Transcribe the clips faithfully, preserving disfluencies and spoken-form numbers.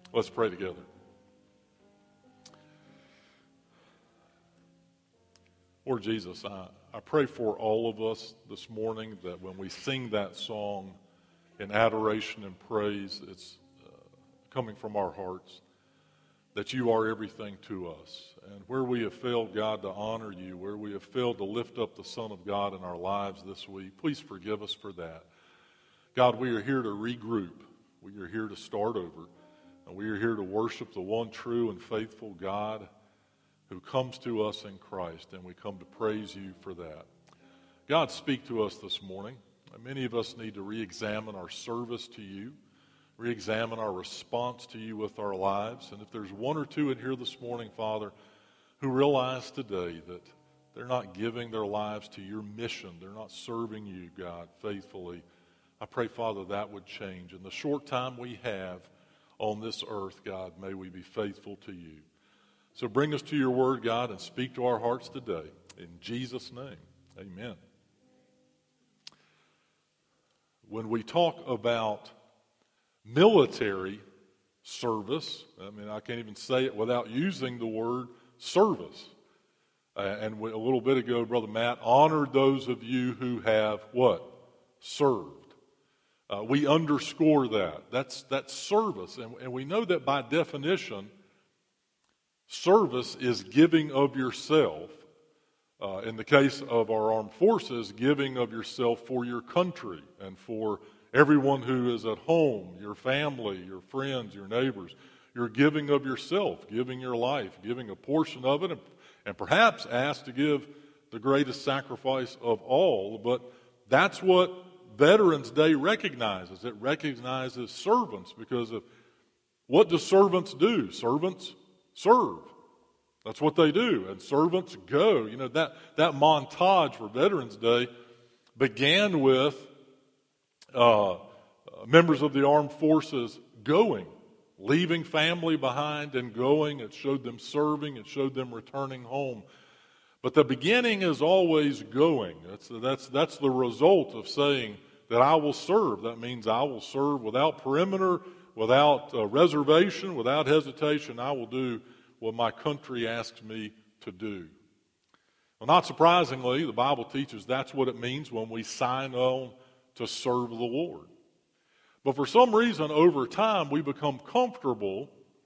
Let's pray together. Lord Jesus, I, I pray for all of us this morning that when we sing that song in adoration and praise, it's uh, coming from our hearts, that you are everything to us. And where we have failed, God, to honor you, where we have failed to lift up the Son of God in our lives this week, please forgive us for that. God, we are here to regroup. We are here to start over. And we are here to worship the one true and faithful God who comes to us in Christ, and we come to praise you for that. God, speak to us this morning. Many of us need to re-examine our service to you, re-examine our response to you with our lives. And if there's one or two in here this morning, Father, who realize today that they're not giving their lives to your mission, they're not serving you, God, faithfully, I pray, Father, that would change. In the short time we have on this earth, God, may we be faithful to you. So bring us to your word, God, and speak to our hearts today. In Jesus' name, amen. When we talk about military service, I mean, I can't even say it without using the word service. Uh, and we, a little bit ago, Brother Matt honored those of you who have what? Served. Uh, we underscore that. That's, that's service. And, and we know that by definition, service is giving of yourself. Uh, in the case of our armed forces, giving of yourself for your country and for everyone who is at home, your family, your friends, your neighbors. You're giving of yourself, giving your life, giving a portion of it, and, and perhaps asked to give the greatest sacrifice of all. But that's what Veterans Day recognizes. It recognizes servants, because of what do servants do? Servants serve. That's what they do. And servants go. You know, that, that montage for Veterans Day began with uh, members of the armed forces going, leaving family behind and going. It showed them serving. It showed them returning home. But the beginning is always going. That's, that's, that's the result of saying that I will serve. That means I will serve without perimeter, without uh, reservation, without hesitation. I will do what my country asks me to do. Well, not surprisingly, the Bible teaches that's what it means when we sign on to serve the Lord. But for some reason, over time, we become comfortable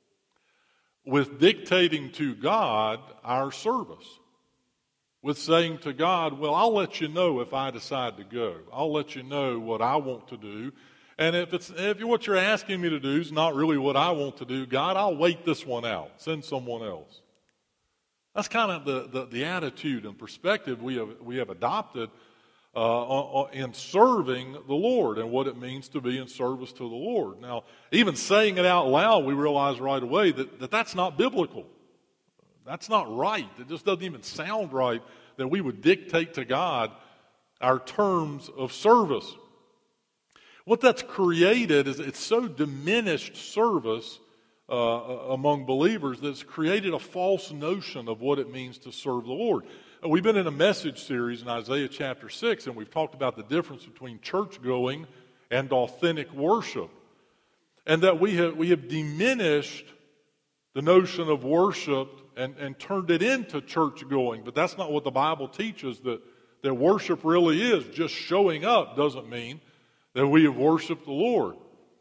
with dictating to God our service. With saying to God, well, I'll let you know if I decide to go. I'll let you know what I want to do. And if it's if what you're asking me to do is not really what I want to do, God, I'll wait this one out. Send someone else. That's kind of the, the, the attitude and perspective we have we have adopted uh, in serving the Lord and what it means to be in service to the Lord. Now, even saying it out loud, we realize right away that, that that's not biblical. That's not right. It just doesn't even sound right that we would dictate to God our terms of service. What that's created is it's so diminished service uh, among believers that it's created a false notion of what it means to serve the Lord. We've been in a message series in Isaiah chapter six, and we've talked about the difference between church going and authentic worship. And that we have, we have diminished the notion of worship and, and turned it into church going. But that's not what the Bible teaches, that, that worship really is. Just showing up doesn't mean that we have worshiped the Lord.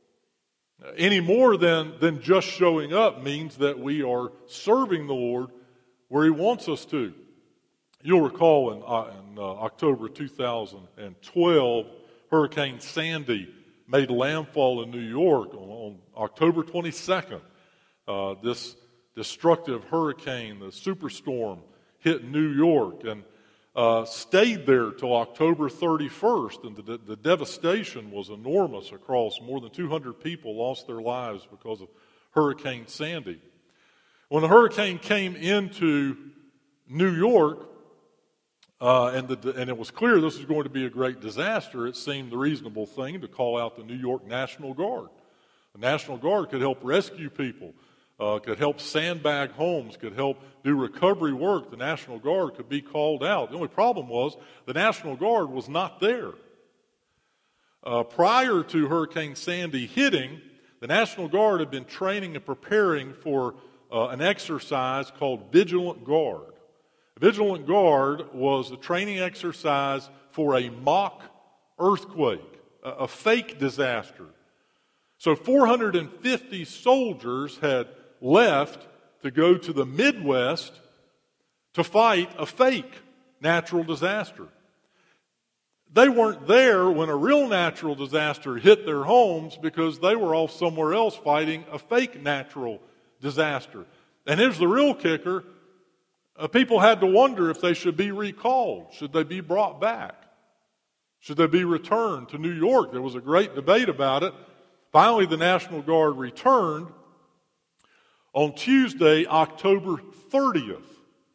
Any more than, than just showing up means that we are serving the Lord where He wants us to. You'll recall in, uh, in uh, October two thousand twelve, Hurricane Sandy made landfall in New York on, on October twenty-second. Uh, this destructive hurricane, the superstorm, hit New York and uh, stayed there till October thirty-first. And the, the devastation was enormous across. More than two hundred people lost their lives because of Hurricane Sandy. When the hurricane came into New York, uh, and, the, and it was clear this was going to be a great disaster, it seemed the reasonable thing to call out the New York National Guard. The National Guard could help rescue people. Uh, could help sandbag homes, could help do recovery work. The National Guard could be called out. The only problem was the National Guard was not there. Uh, prior to Hurricane Sandy hitting, the National Guard had been training and preparing for uh, an exercise called Vigilant Guard. Vigilant Guard was a training exercise for a mock earthquake, a, a fake disaster. So four hundred fifty soldiers had left to go to the Midwest to fight a fake natural disaster. They weren't there when a real natural disaster hit their homes because they were off somewhere else fighting a fake natural disaster. And here's the real kicker. Uh, people had to wonder if they should be recalled. Should they be brought back? Should they be returned to New York? There was a great debate about it. Finally, the National Guard returned on Tuesday, October thirtieth.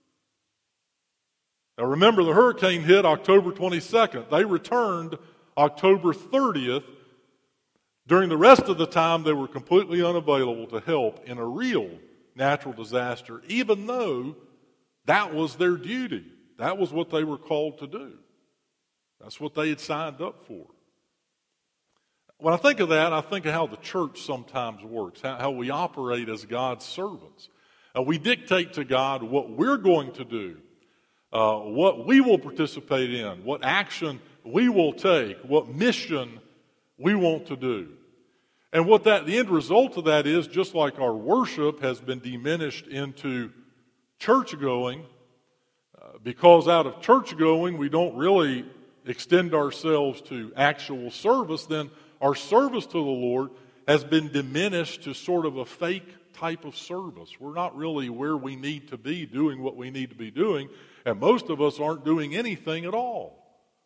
Now remember, the hurricane hit October twenty-second. They returned October thirtieth. During the rest of the time, they were completely unavailable to help in a real natural disaster, even though that was their duty. That was what they were called to do. That's what they had signed up for. When I think of that, I think of how the church sometimes works, how, how we operate as God's servants. Uh, we dictate to God what we're going to do, uh, what we will participate in, what action we will take, what mission we want to do. And what that the end result of that is, just like our worship has been diminished into church going, uh, because out of church going we don't really extend ourselves to actual service, then our service to the Lord has been diminished to sort of a fake type of service. We're not really where we need to be doing what we need to be doing, and most of us aren't doing anything at all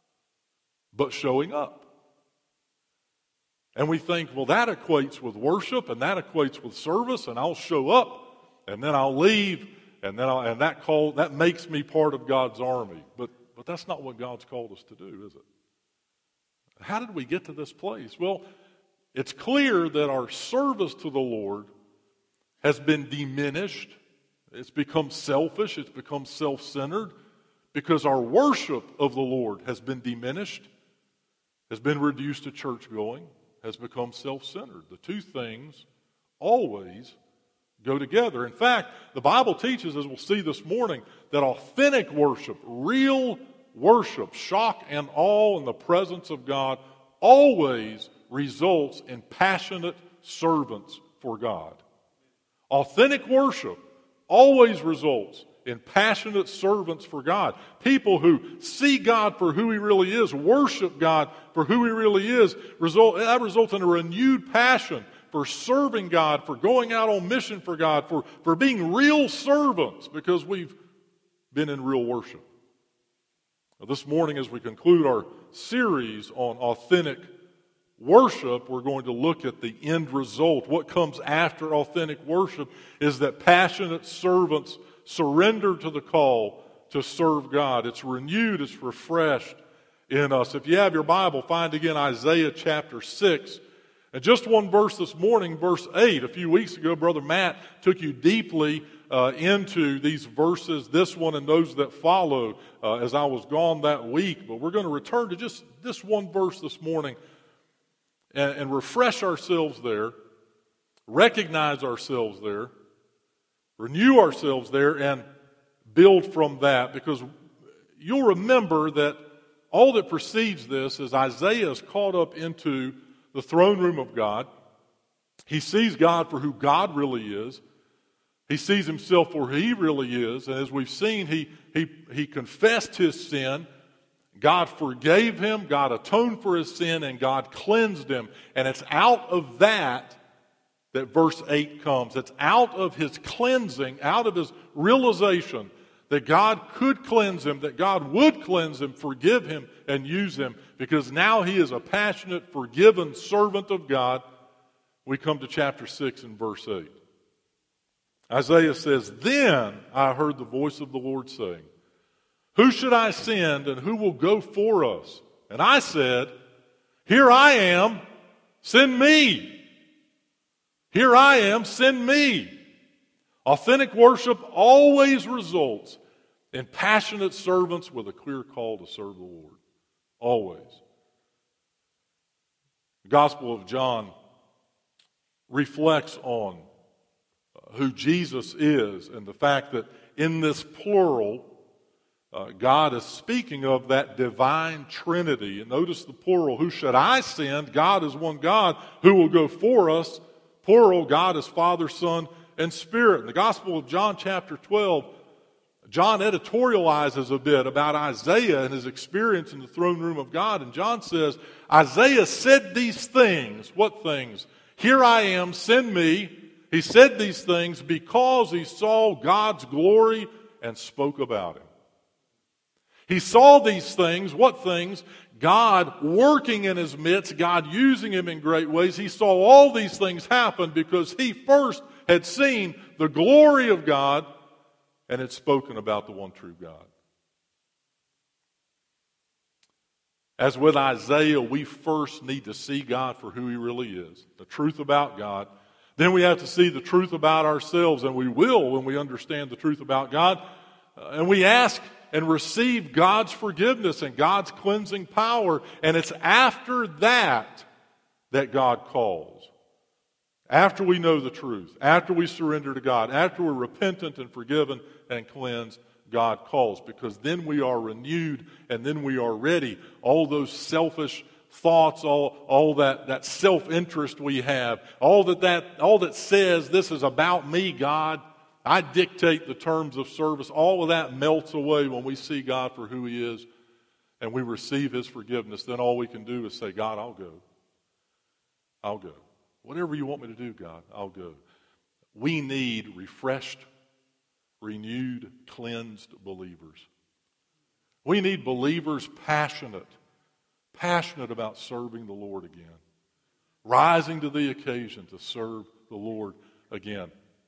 but showing up. And we think, well, that equates with worship, and that equates with service, and I'll show up, and then I'll leave, and then I'll, and that call that makes me part of God's army. But but that's not what God's called us to do, is it? How did we get to this place? Well, it's clear that our service to the Lord has been diminished. It's become selfish. It's become self-centered because our worship of the Lord has been diminished, has been reduced to church going, has become self-centered. The two things always go together. In fact, the Bible teaches, as we'll see this morning, that authentic worship, real worship, shock and awe in the presence of God, always results in passionate servants for God. Authentic worship always results in passionate servants for God. People who see God for who He really is, worship God for who He really is, result, that results in a renewed passion for serving God, for going out on mission for God, for, for being real servants because we've been in real worship. Now, this morning, as we conclude our series on authentic worship, we're going to look at the end result. What comes after authentic worship is that passionate servants surrender to the call to serve God. It's renewed, it's refreshed in us. If you have your Bible, find again Isaiah chapter six. And just one verse this morning, verse eight. A few weeks ago, Brother Matt took you deeply uh, into these verses, this one and those that follow, uh, as I was gone that week. But we're going to return to just this one verse this morning and, and refresh ourselves there, recognize ourselves there, renew ourselves there, and build from that. Because you'll remember that all that precedes this is Isaiah is caught up into the throne room of God. He sees God for who God really is. He sees himself for who he really is. And as we've seen, he, he, he confessed his sin. God forgave him. God atoned for his sin. And God cleansed him. And it's out of that that verse eight comes. It's out of his cleansing, out of his realization that God could cleanse him, that God would cleanse him, forgive him, and use him, because now he is a passionate, forgiven servant of God. We come to chapter six and verse eight. Isaiah says, "Then I heard the voice of the Lord saying, 'Who should I send, and who will go for us?' And I said, 'Here I am, send me. Here I am, send me.'" Authentic worship always results in passionate servants with a clear call to serve the Lord. Always. The Gospel of John reflects on who Jesus is and the fact that in this plural, uh, God is speaking of that divine Trinity. And notice the plural, who should I send? God is one God who will go for us. Plural, God is Father, Son, and Spirit. In the Gospel of John chapter twelve, John editorializes a bit about Isaiah and his experience in the throne room of God. And John says, Isaiah said these things. What things? Here I am, send me. He said these things because he saw God's glory and spoke about him. He saw these things. What things? God working in his midst, God using him in great ways. He saw all these things happen because he first had seen the glory of God and had spoken about the one true God. As with Isaiah, we first need to see God for who he really is, the truth about God. Then we have to see the truth about ourselves, and we will when we understand the truth about God. Uh, and we ask and receive God's forgiveness and God's cleansing power. And it's after that that God calls. After we know the truth, after we surrender to God, after we're repentant and forgiven and cleansed, God calls. Because then we are renewed and then we are ready. All those selfish thoughts, all, all that, that self-interest we have, all that, that, all that says this is about me, God, I dictate the terms of service, all of that melts away when we see God for who he is and we receive his forgiveness. Then all we can do is say, God, I'll go. I'll go. Whatever you want me to do, God, I'll go. We need refreshed, renewed, cleansed believers. We need believers passionate, passionate about serving the Lord again, rising to the occasion to serve the Lord again.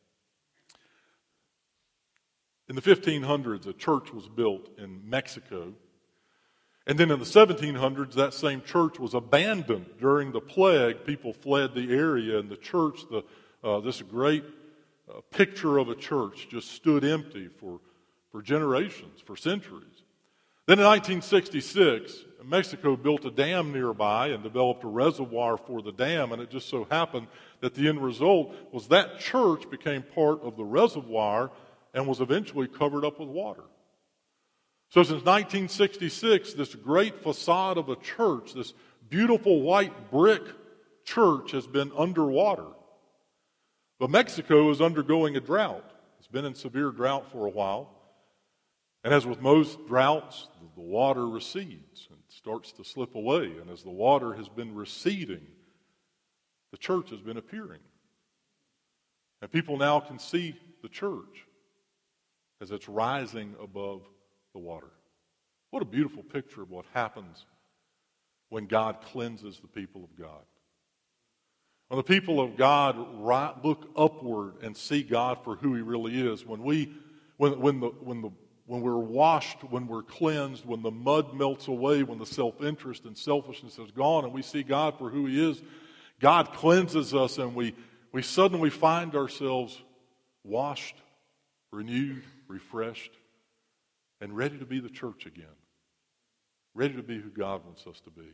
In the fifteen hundreds, a church was built in Mexico. And then in the seventeen hundreds, that same church was abandoned during the plague. People fled the area, and the church, the, uh, this great uh, picture of a church, just stood empty for, for generations, for centuries. Then in nineteen sixty-six, Mexico built a dam nearby and developed a reservoir for the dam, and it just so happened that the end result was that church became part of the reservoir and was eventually covered up with water. So since nineteen sixty-six, this great facade of a church, this beautiful white brick church, has been underwater. But Mexico is undergoing a drought. It's been in severe drought for a while. And as with most droughts, the water recedes and starts to slip away. And as the water has been receding, the church has been appearing. And people now can see the church as it's rising above the water. What a beautiful picture of what happens when God cleanses the people of God. When the people of God look upward and see God for who he really is, when we, when, when the, when the When we're washed, when we're cleansed, when the mud melts away, when the self-interest and selfishness is gone and we see God for who he is, God cleanses us and we, we suddenly find ourselves washed, renewed, refreshed, and ready to be the church again. Ready to be who God wants us to be.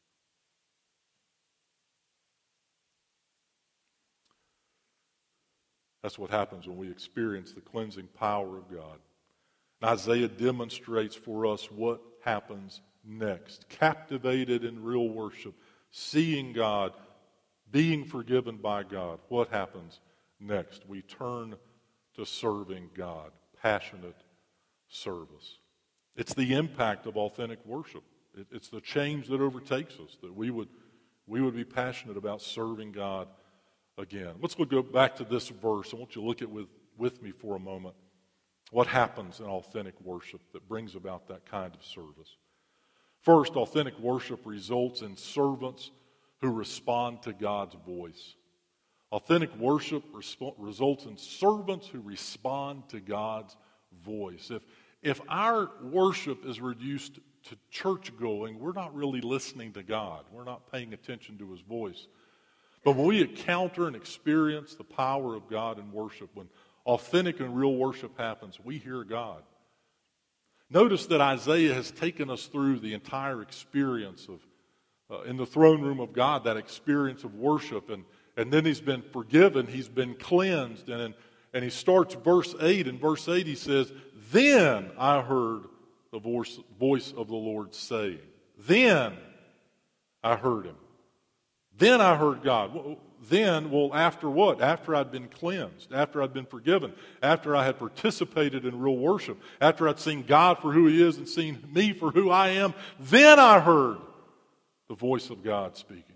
That's what happens when we experience the cleansing power of God. Isaiah demonstrates for us what happens next. Captivated in real worship, seeing God, being forgiven by God. What happens next? We turn to serving God. Passionate service. It's the impact of authentic worship. It's the change that overtakes us, that we would, we would be passionate about serving God again. Let's go back to this verse. I want you to look at it with, with me for a moment. What happens in authentic worship that brings about that kind of service? First, authentic worship results in servants who respond to God's voice. Authentic worship resp- results in servants who respond to God's voice. If, if our worship is reduced to church going, we're not really listening to God. We're not paying attention to his voice. But when we encounter and experience the power of God in worship, when authentic and real worship happens, we hear God. Notice that Isaiah has taken us through the entire experience of, uh, in the throne room of God, that experience of worship. And, And then he's been forgiven, he's been cleansed. And, and he starts verse eight. In verse eight he says, then I heard the voice, voice of the Lord saying. Then I heard him. Then I heard God. Then, well, after what? After I'd been cleansed, after I'd been forgiven, after I had participated in real worship, after I'd seen God for who He is and seen me for who I am, then I heard the voice of God speaking.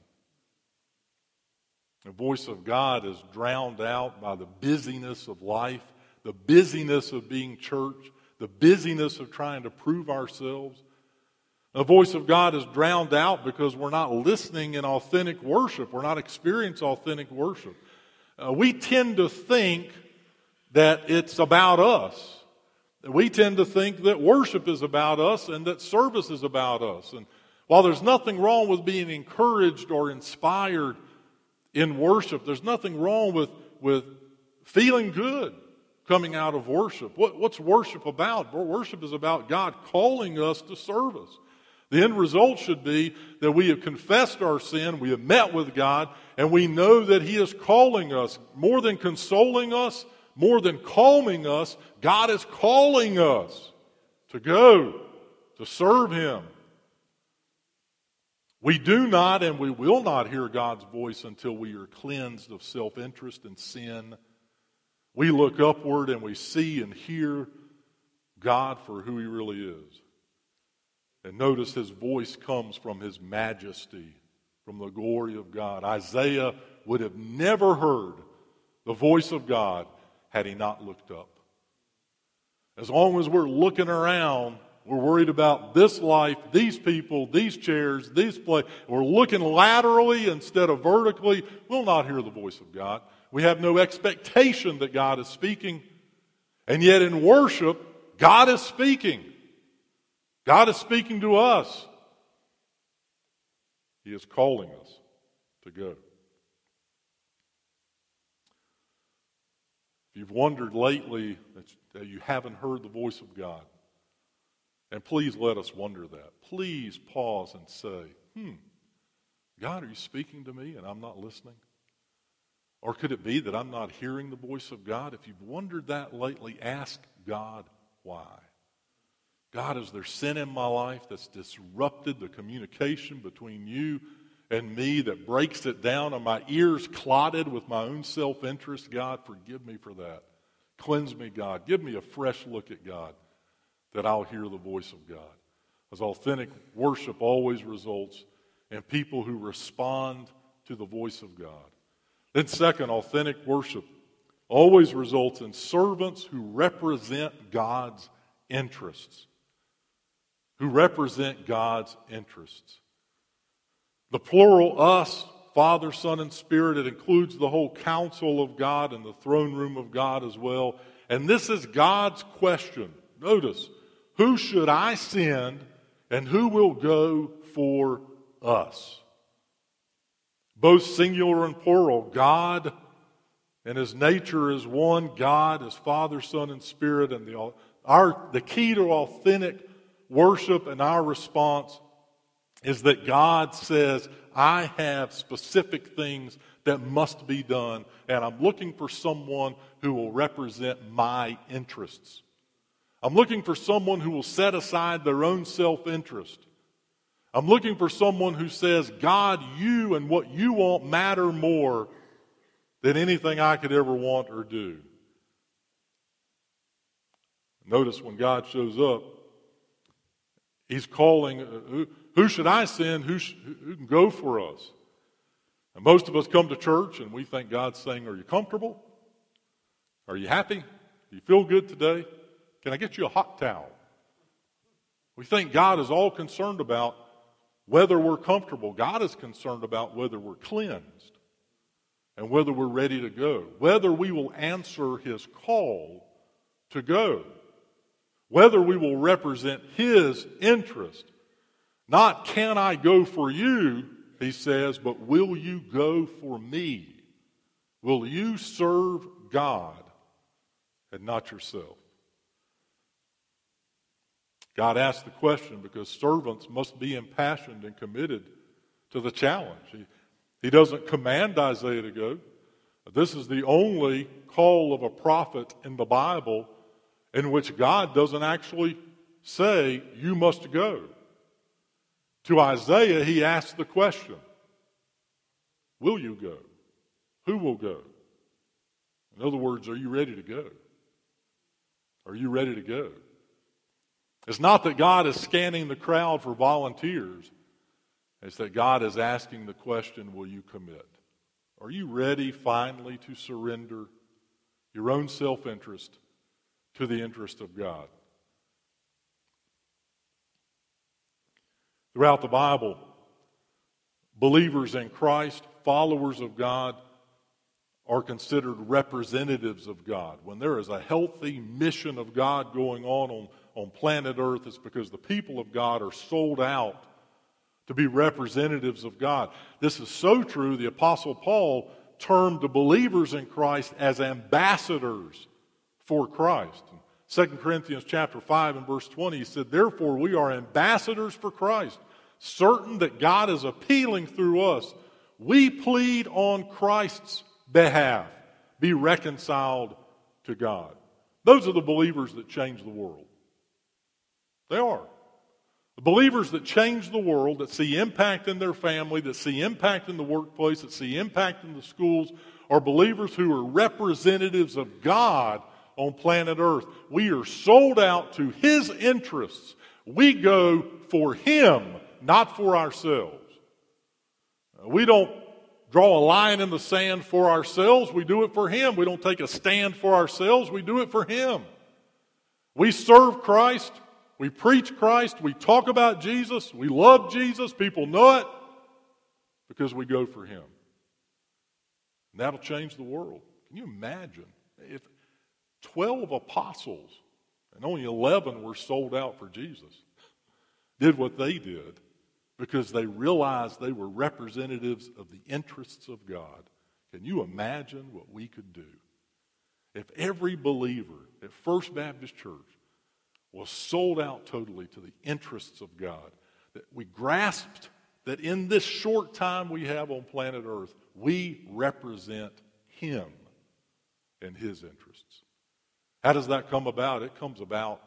The voice of God is drowned out by the busyness of life, the busyness of being church, the busyness of trying to prove ourselves. The voice of God is drowned out because we're not listening in authentic worship. We're not experiencing authentic worship. Uh, we tend to think that it's about us. We tend to think that worship is about us and that service is about us. And while there's nothing wrong with being encouraged or inspired in worship, there's nothing wrong with, with feeling good coming out of worship. What, what's worship about? Worship is about God calling us to service. The end result should be that we have confessed our sin, we have met with God, and we know that He is calling us. More than consoling us, more than calming us, God is calling us to go, to serve Him. We do not and we will not hear God's voice until we are cleansed of self-interest and sin. We look upward and we see and hear God for who He really is. And notice His voice comes from His majesty, from the glory of God. Isaiah would have never heard the voice of God had he not looked up. As long as we're looking around, we're worried about this life, these people, these chairs, these places. We're looking laterally instead of vertically. We'll not hear the voice of God. We have no expectation that God is speaking. And yet in worship, God is speaking. God is speaking to us. He is calling us to go. If you've wondered lately that you haven't heard the voice of God, and please let us wonder that. Please pause and say, hmm, God, are you speaking to me and I'm not listening? Or could it be that I'm not hearing the voice of God? If you've wondered that lately, ask God why. God, is there sin in my life that's disrupted the communication between you and me, that breaks it down, and my ears clotted with my own self-interest? God, forgive me for that. Cleanse me, God. Give me a fresh look at God, that I'll hear the voice of God. As authentic worship always results in people who respond to the voice of God. Then second, authentic worship always results in servants who represent God's interests. Who represent God's interests. The plural us, Father, Son, and Spirit, it includes the whole counsel of God and the throne room of God as well. And this is God's question. Notice, who should I send and who will go for us? Both singular and plural. God and His nature is one. God is Father, Son, and Spirit. And the, our, the key to authentic worship and our response is that God says, I have specific things that must be done, and I'm looking for someone who will represent my interests. I'm looking for someone who will set aside their own self-interest. I'm looking for someone who says, God, you and what you want matter more than anything I could ever want or do. Notice when God shows up, He's calling, uh, who, who should I send? Who, sh- who can go for us? And most of us come to church and we think God's saying, are you comfortable? Are you happy? Do you feel good today? Can I get you a hot towel? We think God is all concerned about whether we're comfortable. God is concerned about whether we're cleansed and whether we're ready to go, whether we will answer His call to go. Whether we will represent His interest. Not can I go for you, He says, but will you go for me? Will you serve God and not yourself? God asked the question because servants must be impassioned and committed to the challenge. He, He doesn't command Isaiah to go. This is the only call of a prophet in the Bible in which God doesn't actually say, you must go. To Isaiah, he asks the question, will you go? Who will go? In other words, are you ready to go? Are you ready to go? It's not that God is scanning the crowd for volunteers. It's that God is asking the question, will you commit? Are you ready finally to surrender your own self-interest to the interest of God? Throughout the Bible, believers in Christ, followers of God, are considered representatives of God. When there is a healthy mission of God going on, on on planet Earth, it's because the people of God are sold out to be representatives of God. This is so true, the Apostle Paul termed the believers in Christ as ambassadors for Christ. In Second Corinthians chapter five and verse twenty, he said, therefore we are ambassadors for Christ, certain that God is appealing through us. We plead on Christ's behalf, be reconciled to God. Those are the believers that change the world. They are. The believers that change the world, that see impact in their family, that see impact in the workplace, that see impact in the schools, are believers who are representatives of God on planet Earth. We are sold out to His interests. We go for Him, not for ourselves. We don't draw a line in the sand for ourselves. We do it for Him. We don't take a stand for ourselves. We do it for Him. We serve Christ. We preach Christ. We talk about Jesus. We love Jesus. People know it because we go for Him. And that'll change the world. Can you imagine if twelve apostles and only eleven were sold out for Jesus did what they did because they realized they were representatives of the interests of God? Can you imagine what we could do if every believer at First Baptist Church was sold out totally to the interests of God? That we grasped that in this short time we have on planet Earth, we represent Him and His interests. How does that come about? It comes about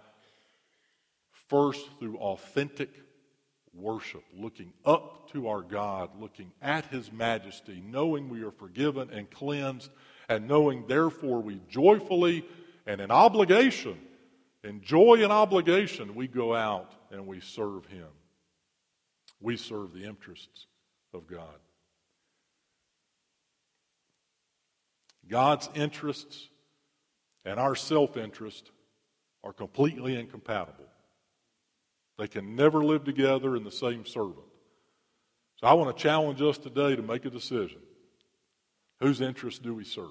first through authentic worship, looking up to our God, looking at His majesty, knowing we are forgiven and cleansed, and knowing therefore we joyfully and in obligation, in joy and obligation, we go out and we serve Him. We serve the interests of God. God's interests and our self-interest are completely incompatible. They can never live together in the same servant. So I want to challenge us today to make a decision. Whose interests do we serve?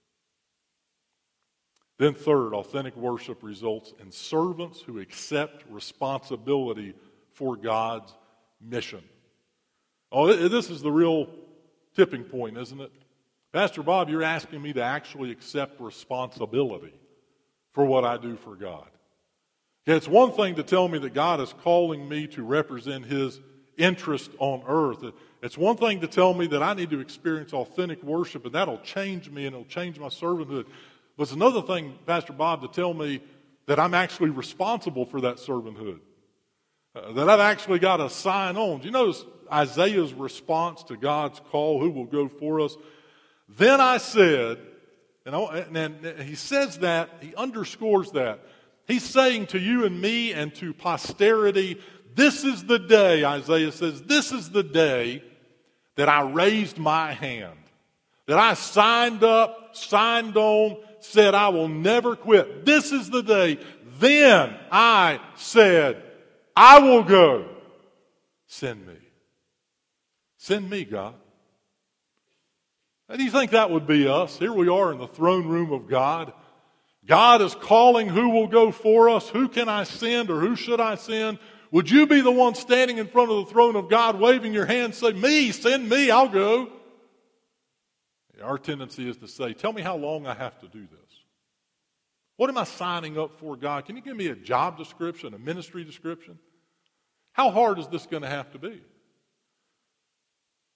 Then third, authentic worship results in servants who accept responsibility for God's mission. Oh, this is the real tipping point, isn't it? Pastor Bob, you're asking me to actually accept responsibility for what I do for God. Okay, it's one thing to tell me that God is calling me to represent His interest on earth. It's one thing to tell me that I need to experience authentic worship, and that'll change me and it'll change my servanthood. But it's another thing, Pastor Bob, to tell me that I'm actually responsible for that servanthood. Uh, that I've actually got to sign on. Do you notice Isaiah's response to God's call, who will go for us? Then I said, and, I, and he says that, he underscores that. He's saying to you and me and to posterity, this is the day, Isaiah says, this is the day that I raised my hand. That I signed up, signed on, said I will never quit. This is the day. Then I said, I will go. Send me. Send me, God. How do you think that would be us? Here we are in the throne room of God. God is calling who will go for us. Who can I send or who should I send? Would you be the one standing in front of the throne of God waving your hand, say, me, send me, I'll go. Our tendency is to say, tell me how long I have to do this. What am I signing up for, God? Can you give me a job description, a ministry description? How hard is this going to have to be?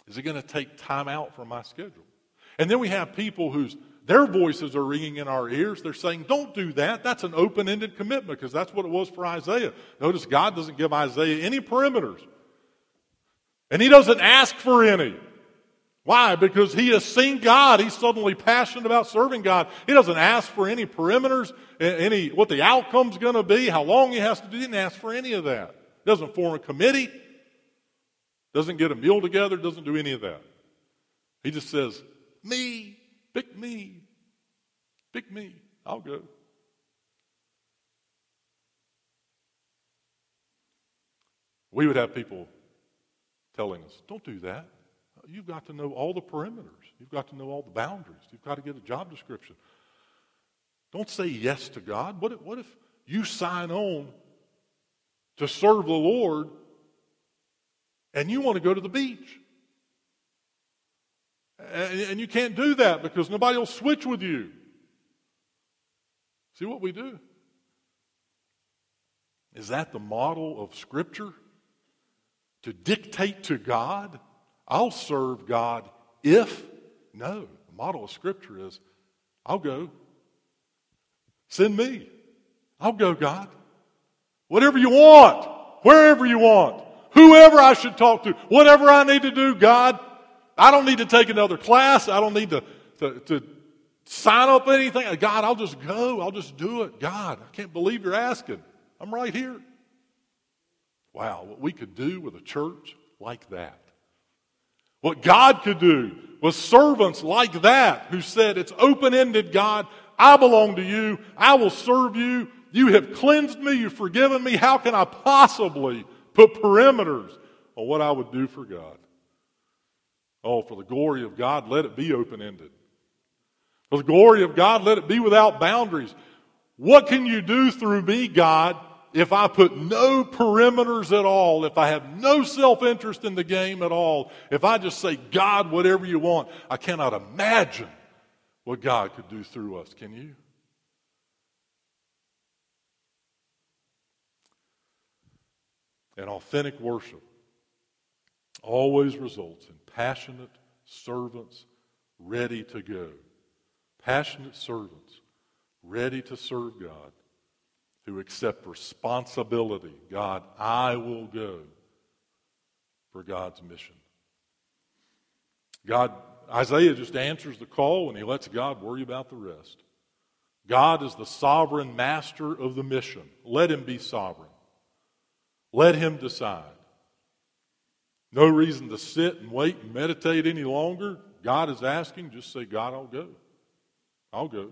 Is it going to take time out from my schedule? And then we have people whose their voices are ringing in our ears. They're saying, don't do that. That's an open-ended commitment, because that's what it was for Isaiah. Notice God doesn't give Isaiah any perimeters. And he doesn't ask for any. Why? Because he has seen God. He's suddenly passionate about serving God. He doesn't ask for any perimeters, any what the outcome's going to be, how long he has to do. He didn't ask for any of that. He doesn't form a committee. Doesn't get a meal together. Doesn't do any of that. He just says, me, pick me, pick me. I'll go. We would have people telling us, don't do that. You've got to know all the perimeters. You've got to know all the boundaries. You've got to get a job description. Don't say yes to God. What if, what if you sign on to serve the Lord and you want to go to the beach? And, and you can't do that because nobody will switch with you. See what we do? Is that the model of Scripture? To dictate to God? I'll serve God if. No. The model of Scripture is, I'll go. Send me. I'll go, God. Whatever you want. Wherever you want. Whoever I should talk to. Whatever I need to do, God. I don't need to take another class. I don't need to, to, to sign up anything. God, I'll just go. I'll just do it. God, I can't believe you're asking. I'm right here. Wow, what we could do with a church like that. What God could do with servants like that who said, it's open-ended, God. I belong to you. I will serve you. You have cleansed me. You've forgiven me. How can I possibly put perimeters on what I would do for God? Oh, for the glory of God, let it be open-ended. For the glory of God, let it be without boundaries. What can you do through me, God, if I put no perimeters at all, if I have no self-interest in the game at all, if I just say, God, whatever you want? I cannot imagine what God could do through us. Can you? And authentic worship always results in passionate servants ready to go. Passionate servants ready to serve God, who accept responsibility. God, I will go for God's mission. God, Isaiah just answers the call and he lets God worry about the rest. God is the sovereign master of the mission. Let him be sovereign. Let him decide. No reason to sit and wait and meditate any longer. God is asking, just say, God, I'll go. I'll go.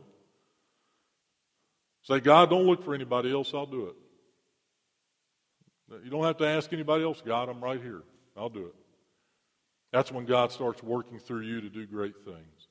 Say, God, don't look for anybody else. I'll do it. You don't have to ask anybody else. God, I'm right here. I'll do it. That's when God starts working through you to do great things.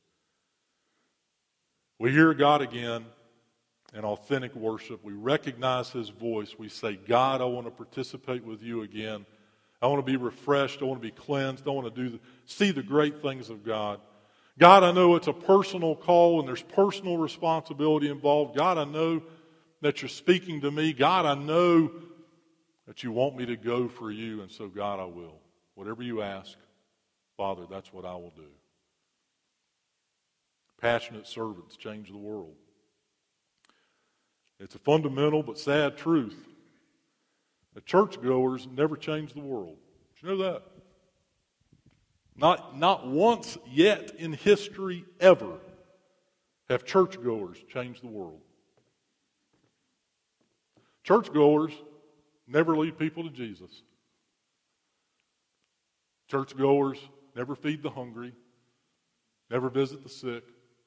We hear God again in authentic worship. We recognize his voice. We say, God, I want to participate with you again. I want to be refreshed. I want to be cleansed. I want to do the, see the great things of God. God, I know it's a personal call and there's personal responsibility involved. God, I know that you're speaking to me. God, I know that you want me to go for you, and so, God, I will. Whatever you ask, Father, that's what I will do. Passionate servants change the world. It's a fundamental but sad truth that churchgoers never change the world. Did you know that? Not, not once yet in history ever have churchgoers changed the world. Churchgoers never lead people to Jesus. Churchgoers never feed the hungry, never visit the sick.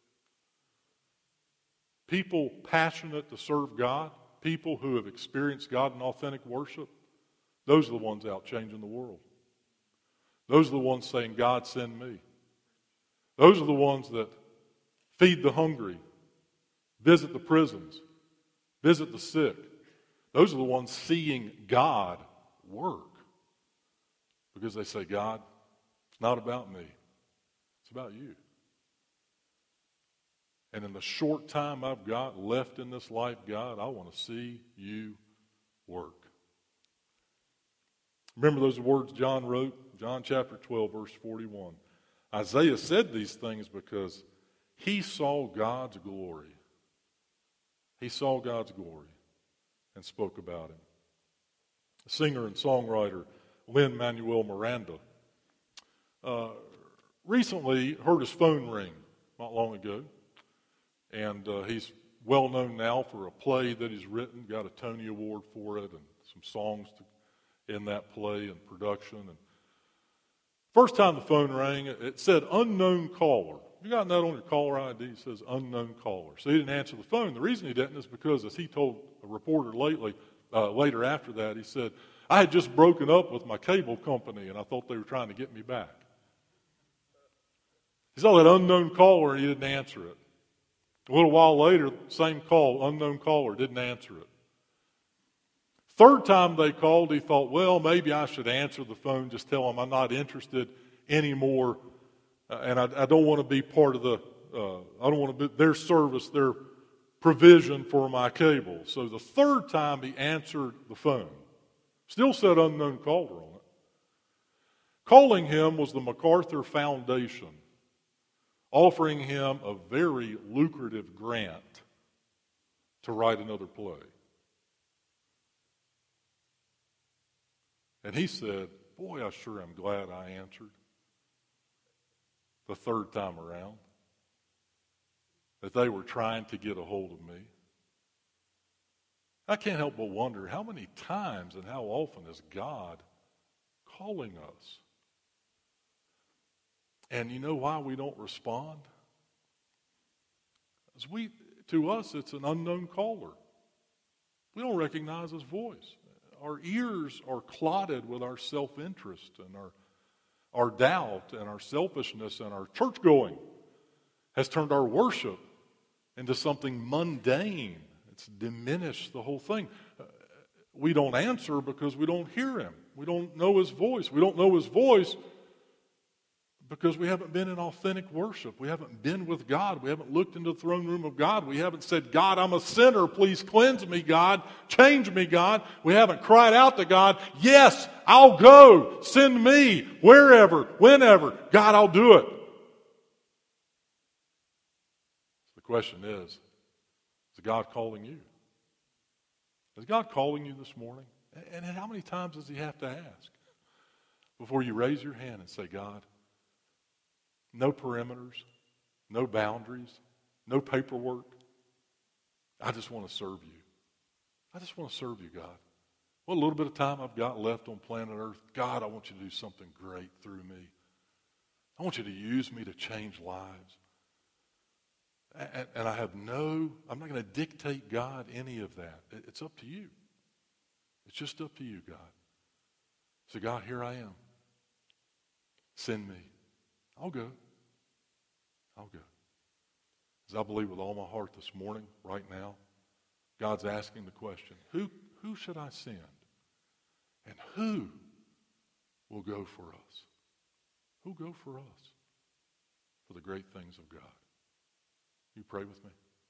People passionate to serve God, people who have experienced God in authentic worship, those are the ones out changing the world. Those are the ones saying, God, send me. Those are the ones that feed the hungry, visit the prisons, visit the sick. Those are the ones seeing God work. Because they say, God, it's not about me. It's about you. And in the short time I've got left in this life, God, I want to see you work. Remember those words John wrote? John chapter twelve, verse forty-one. Isaiah said these things because he saw God's glory. He saw God's glory and spoke about him. Singer and songwriter Lin-Manuel Miranda uh, recently heard his phone ring not long ago. And uh, he's well known now for a play that he's written, got a Tony Award for it, and some songs to, in that play and production. And first time the phone rang, it said unknown caller. You got that on your caller I D? It says unknown caller. So he didn't answer the phone. The reason he didn't is because, as he told a reporter lately, uh, later after that, he said, I had just broken up with my cable company, and I thought they were trying to get me back. He saw that unknown caller, and he didn't answer it. A little while later, same call, unknown caller, didn't answer it. Third time they called, he thought, well, maybe I should answer the phone, just tell them I'm not interested anymore, uh, and I, I don't want to be part of the, uh, I don't want to be their service, their provision for my cable. So the third time he answered the phone, still said unknown caller on it. Calling him was the MacArthur Foundation, offering him a very lucrative grant to write another play. And he said, boy, I sure am glad I answered the third time around, that they were trying to get a hold of me. I can't help but wonder how many times and how often is God calling us? And you know why we don't respond? As we, to us, it's an unknown caller. We don't recognize his voice. Our ears are clotted with our self-interest and our, our doubt and our selfishness, and our church-going has turned our worship into something mundane. It's diminished the whole thing. We don't answer because we don't hear him. We don't know his voice. We don't know his voice because we haven't been in authentic worship. We haven't been with God. We haven't looked into the throne room of God. We haven't said, God, I'm a sinner. Please cleanse me, God. Change me, God. We haven't cried out to God, yes, I'll go. Send me wherever, whenever. God, I'll do it. The question is, is God calling you? Is God calling you this morning? And how many times does he have to ask before you raise your hand and say, God, no perimeters, no boundaries, no paperwork. I just want to serve you. I just want to serve you, God. What little bit of time I've got left on planet Earth, God, I want you to do something great through me. I want you to use me to change lives. And, and I have no, I'm not going to dictate God any of that. It's up to you. It's just up to you, God. So God, here I am. Send me. I'll go. I'll go. As I believe with all my heart this morning, right now, God's asking the question, who, who should I send? And who will go for us? Who'll go for us for the great things of God? You pray with me.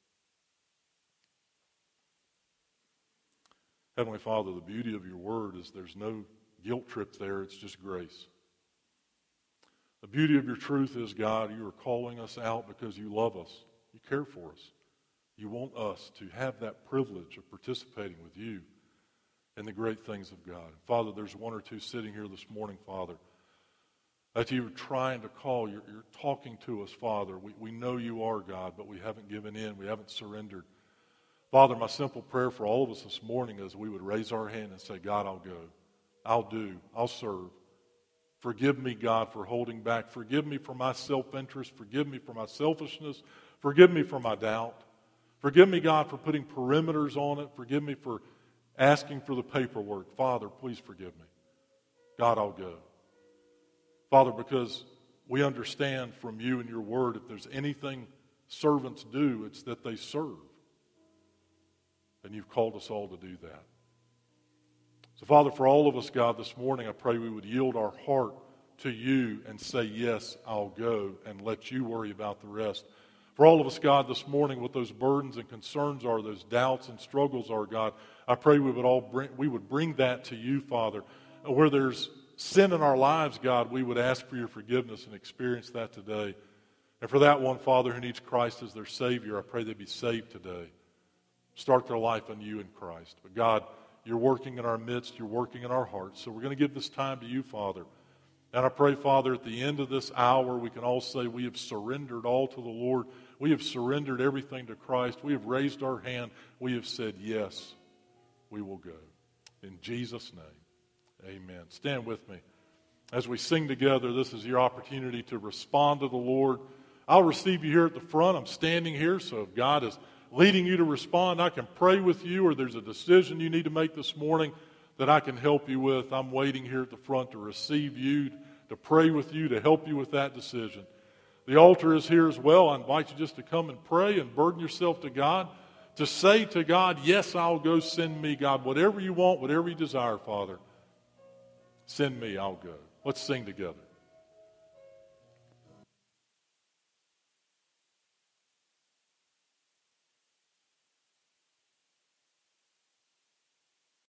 Heavenly Father, the beauty of your word is there's no guilt trip there. It's just grace. The beauty of your truth is, God, you are calling us out because you love us. You care for us. You want us to have that privilege of participating with you in the great things of God. Father, there's one or two sitting here this morning, Father, that you're trying to call. You're, you're talking to us, Father. We, we know you are, God, but we haven't given in. We haven't surrendered. Father, my simple prayer for all of us this morning is we would raise our hand and say, God, I'll go. I'll do. I'll serve. Forgive me, God, for holding back. Forgive me for my self-interest. Forgive me for my selfishness. Forgive me for my doubt. Forgive me, God, for putting perimeters on it. Forgive me for asking for the paperwork. Father, please forgive me. God, I'll go. Father, because we understand from you and your word, if there's anything servants do, it's that they serve. And you've called us all to do that. So, Father, for all of us, God, this morning, I pray we would yield our heart to you and say, yes, I'll go, and let you worry about the rest. For all of us, God, this morning, what those burdens and concerns are, those doubts and struggles are, God, I pray we would all bring, we would bring that to you, Father, where there's sin in our lives, God, we would ask for your forgiveness and experience that today. And for that one, Father, who needs Christ as their Savior, I pray they be saved today. Start their life on you in Christ. But God, you're working in our midst. You're working in our hearts. So we're going to give this time to you, Father. And I pray, Father, at the end of this hour, we can all say we have surrendered all to the Lord. We have surrendered everything to Christ. We have raised our hand. We have said, yes, we will go. In Jesus' name, amen. Stand with me. As we sing together, this is your opportunity to respond to the Lord. I'll receive you here at the front. I'm standing here, so if God is leading you to respond, I can pray with you, or there's a decision you need to make this morning that I can help you with. I'm waiting here at the front to receive you, to pray with you, to help you with that decision. The altar is here as well. I invite you just to come and pray and burden yourself to God, to say to God, yes, I'll go, send me, God. Whatever you want, whatever you desire, Father, send me, I'll go. Let's sing together.